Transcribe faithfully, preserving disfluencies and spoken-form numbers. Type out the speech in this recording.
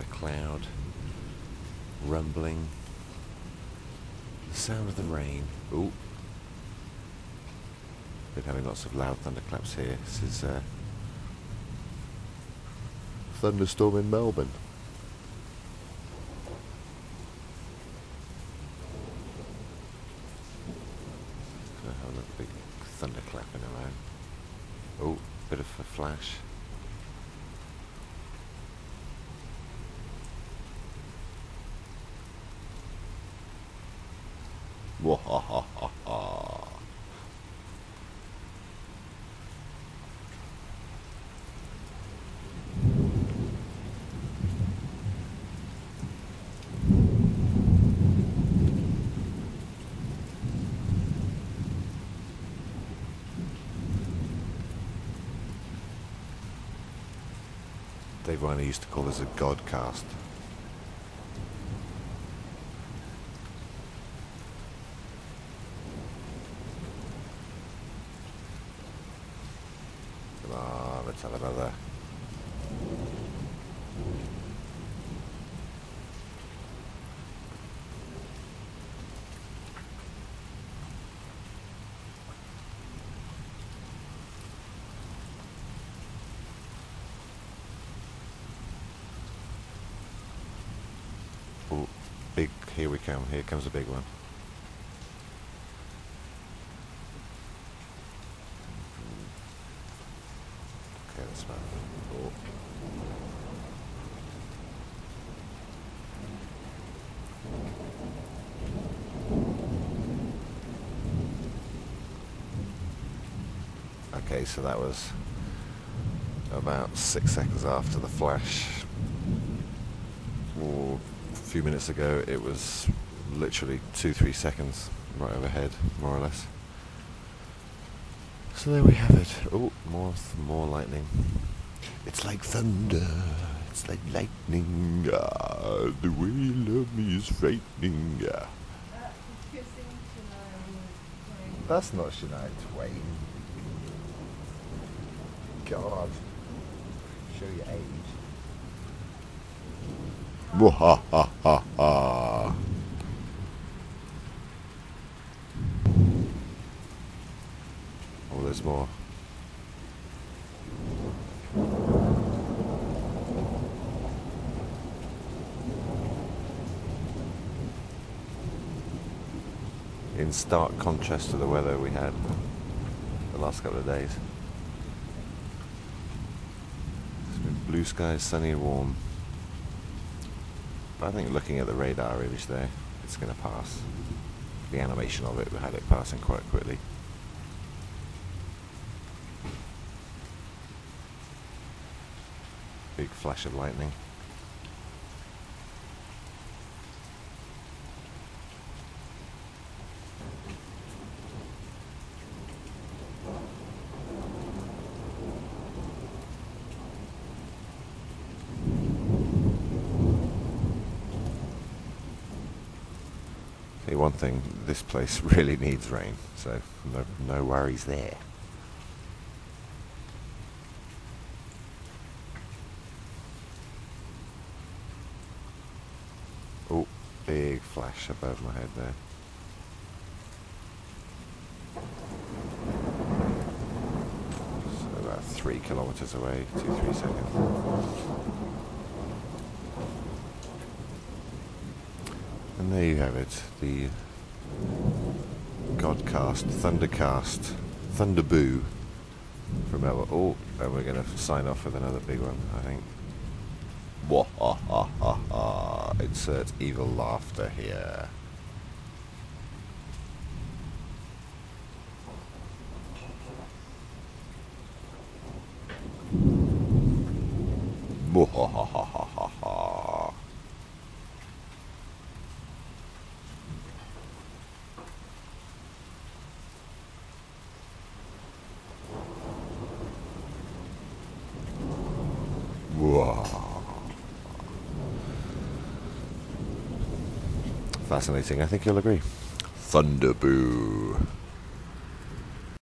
cloud, rumbling, the sound of the rain. Ooh. Been having lots of loud thunderclaps here. This is a thunderstorm in Melbourne. Gonna have a big thunderclap in around. Oh, bit of a flash. Wahahaha. Dave Weiner used to call this a godcast. Come on, let's have another. Oh, big, here we come, here comes a big one. Okay, that's about oh. Okay, so that was about six seconds after the flash. Or a few minutes ago, it was literally two, three seconds right overhead, more or less. So there we have it. Oh, more, more lightning. It's like thunder. It's like lightning. Ah, the way you love me is frightening. Ah. That's not Shania Twain. God. Show your age. Wahahaha. Oh, there's more. In stark contrast to the weather we had the last couple of days. It's been blue skies, sunny and warm. But I think looking at the radar image there, it's going to pass. The animation of it, we had it passing quite quickly. Big flash of lightning. Okay, one thing, this place really needs rain, so no, no worries there. Oh, big flash above my head there. So about three kilometers away, two, three seconds. And there you have it, the Godcast, Thundercast, Thunderboo from Melbourne. Oh, and we're going to sign off with another big one, I think. Wahahaha. Insert evil laughter here. Wahahaha. Wow. Fascinating, I think you'll agree. Thunderboo.